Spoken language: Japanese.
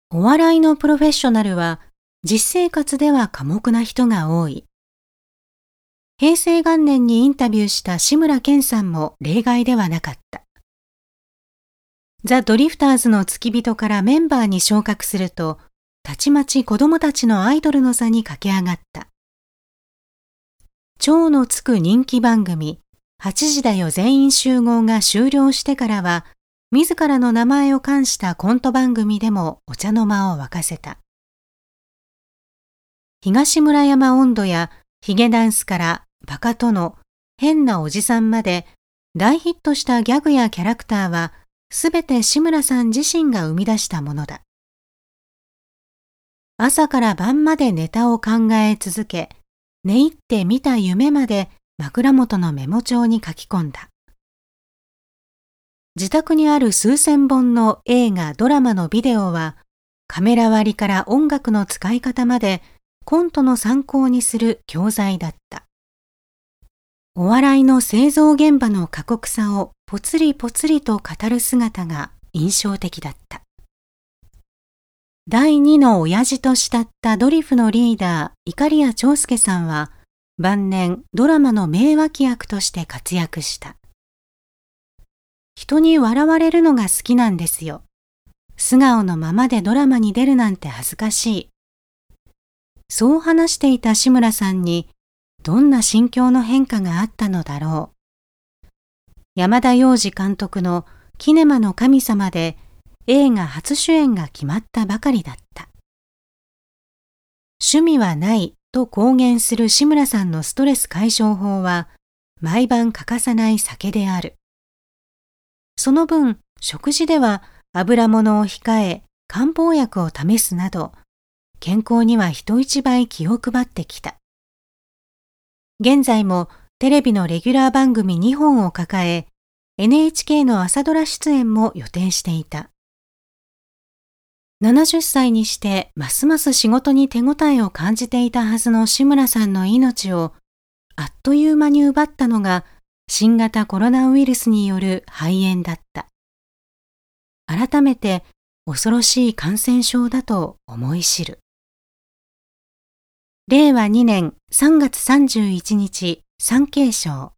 お笑いのプロフェッショナルは実生活では寡黙な人が多い。平成元年にインタビューした志村けんさんも例外ではなかった。ザ・ドリフターズの付き人からメンバーに昇格すると、たちまち子供たちのアイドルの座に駆け上がった。超のつく人気番組、8時だよ全員集合が終了してからは、自らの名前を冠したコント番組でもお茶の間を沸かせた。東村山音頭やヒゲダンスからバカ殿、変なおじさんまで大ヒットしたギャグやキャラクターはすべて志村さん自身が生み出したものだ。朝から晩までネタを考え続け、寝入って見た夢まで枕元のメモ帳に書き込んだ。自宅にある数千本の映画・ドラマのビデオは、カメラ割りから音楽の使い方までコントの参考にする教材だった。お笑いの製造現場の過酷さをぽつりぽつりと語る姿が印象的だった。第二の親父と慕ったドリフのリーダー、碇谷長介さんは、晩年ドラマの名脇役として活躍した。人に笑われるのが好きなんですよ。素顔のままでドラマに出るなんて恥ずかしい。そう話していた志村さんに、どんな心境の変化があったのだろう。山田洋次監督のキネマの神様で映画初主演が決まったばかりだった。趣味はないと公言する志村さんのストレス解消法は、毎晩欠かさない酒である。その分、食事では油物を控え、漢方薬を試すなど、健康には人一倍気を配ってきた。現在もテレビのレギュラー番組2本を抱え、NHK の朝ドラ出演も予定していた。70歳にしてますます仕事に手応えを感じていたはずの志村さんの命をあっという間に奪ったのが新型コロナウイルスによる肺炎だった。改めて恐ろしい感染症だと思い知る。令和2年3月31日、産経省。